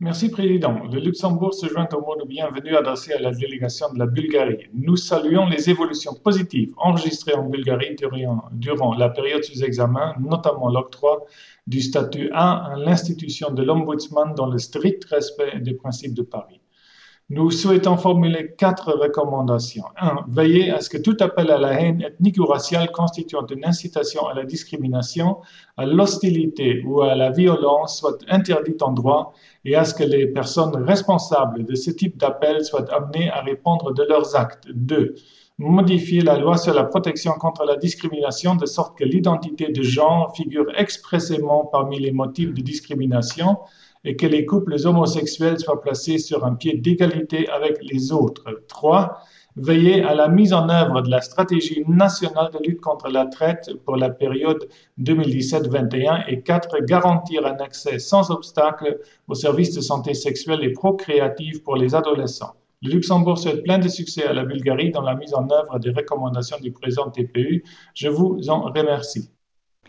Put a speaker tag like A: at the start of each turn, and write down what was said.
A: Merci, Président. Le Luxembourg se joint au mot de bienvenue adressé à la délégation de la Bulgarie. Nous saluons les évolutions positives enregistrées en Bulgarie durant la période sous examen, notamment l'octroi du statut A à l'institution de l'Ombudsman dans le strict respect des principes de Paris. Nous souhaitons formuler quatre recommandations. 1. Veiller à ce que tout appel à la haine ethnique ou raciale constituant une incitation à la discrimination, à l'hostilité ou à la violence soit interdit en droit et à ce que les personnes responsables de ce type d'appel soient amenées à répondre de leurs actes. 2. Modifier la loi sur la protection contre la discrimination de sorte que l'identité de genre figure expressément parmi les motifs de discrimination et que les couples homosexuels soient placés sur un pied d'égalité avec les autres. 3. Veiller à la mise en œuvre de la stratégie nationale de lutte contre la traite pour la période 2017-21 et 4. Garantir un accès sans obstacle aux services de santé sexuelle et procréative pour les adolescents. Le Luxembourg souhaite plein de succès à la Bulgarie dans la mise en œuvre des recommandations du président TPU. Je vous en remercie.